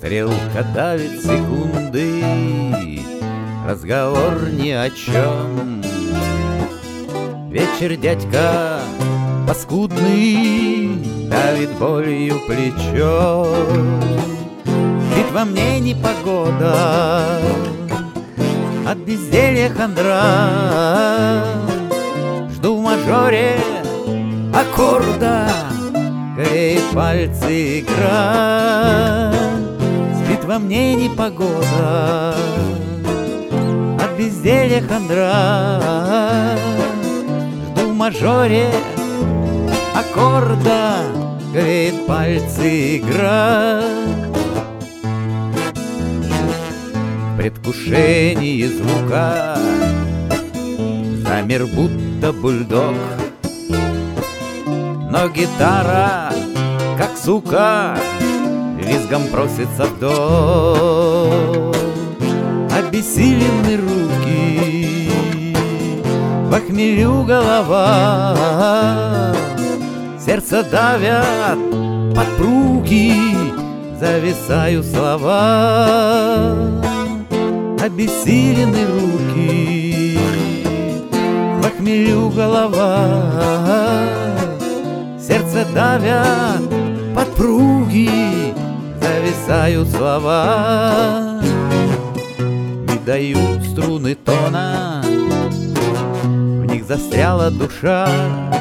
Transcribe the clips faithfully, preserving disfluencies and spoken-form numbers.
Стрелка давит секунды, разговор ни о чем. Вечер, дядька, паскудный, давит болью плечо. Ведь во мне непогода, от безделья хандра. Жду в мажоре аккорда, греет пальцы игра. Спит во мне непогода, от безделья хандра. Жду в мажоре аккорда, греет пальцы игра. В предвкушении звука замер будто бульдог, но гитара, как сука, визгом просится в дом. Обессилены руки, в хмелю голова, сердце давят подпруги, зависаю слова. Обессилены руки, в хмелю голова, сердце давят подпруги, зависают слова. Не дают струны тона, в них застряла душа.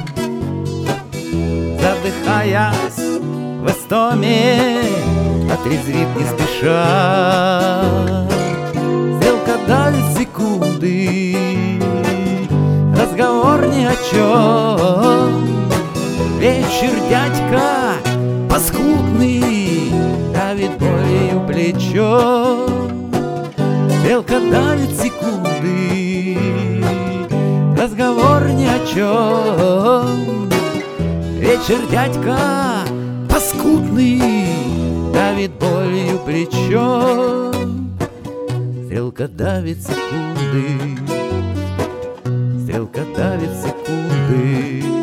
Задыхаясь в истоме, отрезвит не спеша. Стрелка давит секунды, разговор ни о чем. Вечер, дядька, паскудный, давит болью плечо. Стрелка давит секунды, разговор ни о чем. Вечер, дядька, паскудный, давит болью плечо. Стрелка давит секунды, стрелка давит секунды.